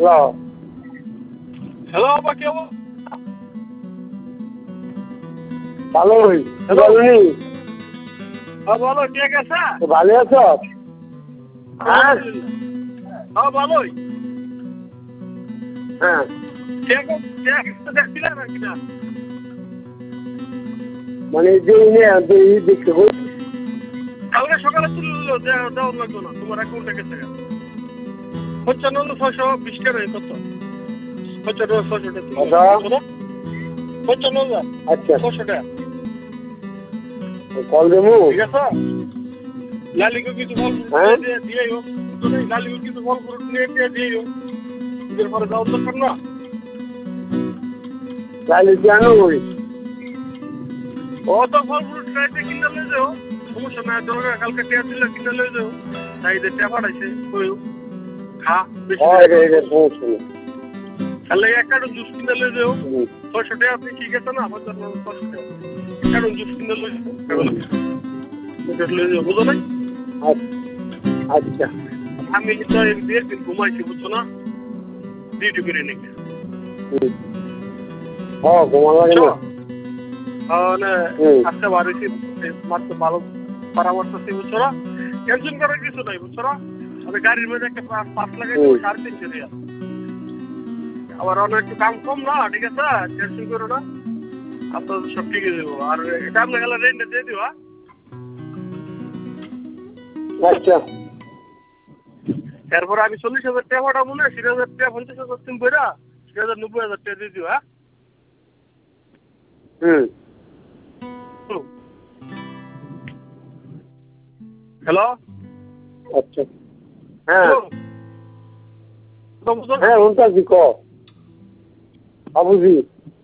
Hello hello আপা কে বল? ভালোই hello. বলনি বলো কে গেছে? ভালো আছো? হ্যাঁ ভালোই। হ্যাঁ কে গেছে দেখছিলে নাকি না? মানে যে দেখতে কালকে সকালে তুললো দেওয়া লাগতো না তোমার অ্যাকাউন্টে গেছে 95,620 টাকা কত? 95,620 টাকা 95,000 আচ্ছা 600 টাকা। কল দেবো ঠিক আছে লালিকে কিছু ফল হ্যাঁ দিয়েও লালিকে কিছু ফল ফ্রুট নিয়ে দিয়েও ঈদের পরে যাওয়ার দরকার না। তাহলে জানো ওই ও তো ফল ফ্রুট খাইতে কিনে লয়ে যাও সমস্যা নাই দরকার কালকে টিয়া দিলে কিনে লয়ে যাও তাই যে টিয়া পাঠাইছে কইও খা সমস্যা নেই তাহলে এক কার্টন জুস কিনে লয়ে যাও 600 টাকা আপনি ঠিক আছে না আমার জন্য 600 টাকা কার্টন জুস কিনে লয়ে যাও লয়ে যাও বুঝো নাই? আচ্ছা আমি তো একদিন ঘুমাইছি বুঝছো না ডিউটি করে নাকি হ্যাঁ ঘুমানো লাগে না মানে আজকে বাড়িতে মাত্র ভালো পরামর্শ বুঝছো না টেনশন করার কিছু নাই বুঝছো না আমি গাড়ির মধ্যে একটা পাস লাগাই দেবো 350 টাকা আবার অনেক একটু দাম কম না ঠিক আছে টেনশন করো না আপনার সব ঠিক হয়ে যাবো আর এটা আপনার গেলে রেন্টে দিয়ে দিবা আচ্ছা এরপরে আমি 40,000 টাকা পাঠাবো না 60,000 টাকা 50,000 তুমি বইরা 90,000 টাকা দিয়ে দিবা হ্যালো আচ্ছা হ্যাঁ বুঝো হ্যাঁ ওটা কি ক বাবুজি